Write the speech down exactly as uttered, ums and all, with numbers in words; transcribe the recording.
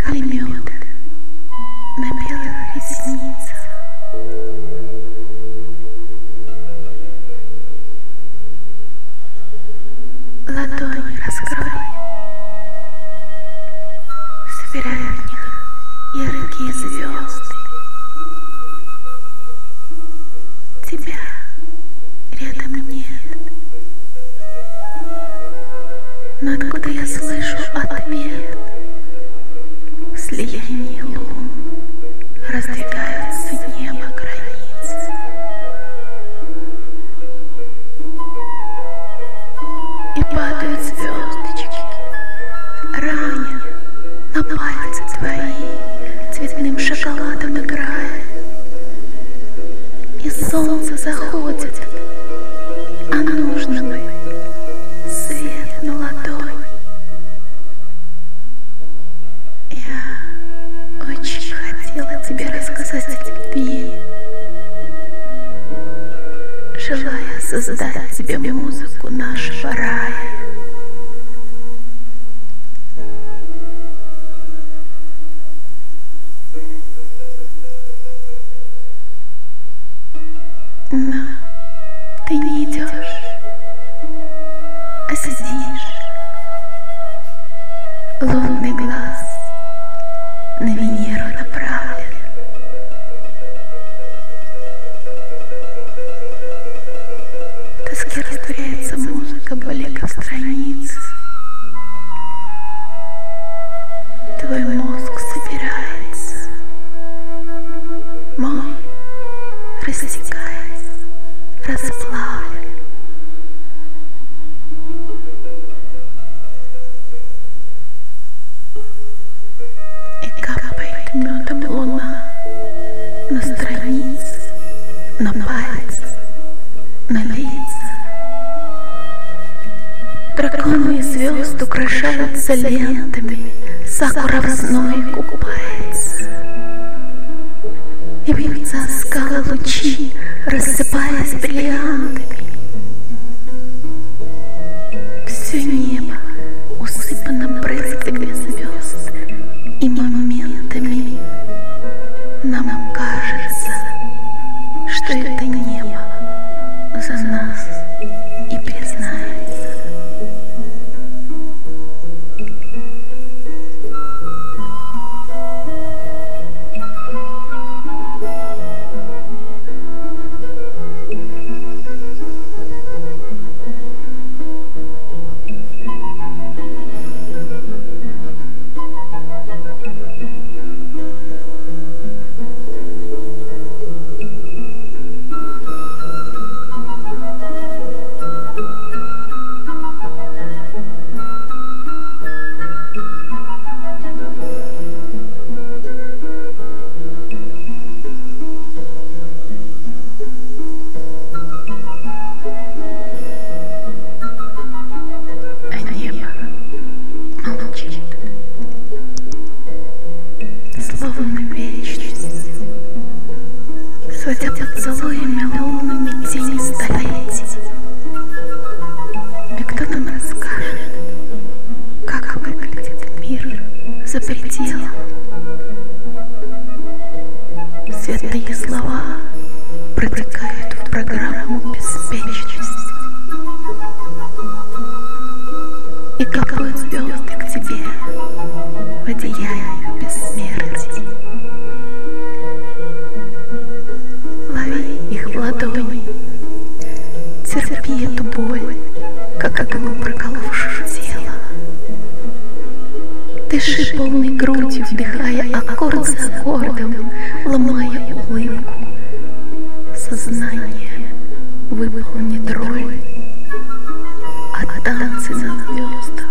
капли меда на белых ресницах. Ладони раскрой, собирая в них яркие звезды. Тебя рядом нет, но откуда я слышу ответ? В слиянии лун раздвигаются небо границ. И падают звездочки, раня на пальцы твои, цветным шоколадом играя. И солнце заходит, а нужно бы свет на ладонь. Я очень хотела тебе рассказать о любви, желая создать тебе музыку нашего рая. Но ты не идешь, а сидишь. Лунный глаз на Венеру направлен. В тоске растворяется музыка бликов страниц. Твой мозг собирается, мой растекаясь, расплавлен. И капает медом луна на страницы, на пальцы, на лица. Драконы и звезд украшаются лентами, сакура в зной купается. И бьются о скалы лучи, рассыпаясь бриллиантами. Все небо усыпано брызгами звезд, и моментами нам кажется, что это небо за нас и признается. Словно вечность, сводя поцелуями лунными тени столетий. И кто нам расскажет, как выглядит мир за пределом? Святые слова протекают в программу беспечности. И капают звезды к тебе в одеяние бессмертия. Лови их в ладони, терпи эту боль, как иглу проколовшую тело. Дыши полной грудью, вдыхая аккорд за аккордом, ломая улыбку. Сознание выполнит роль, а танцы на звездах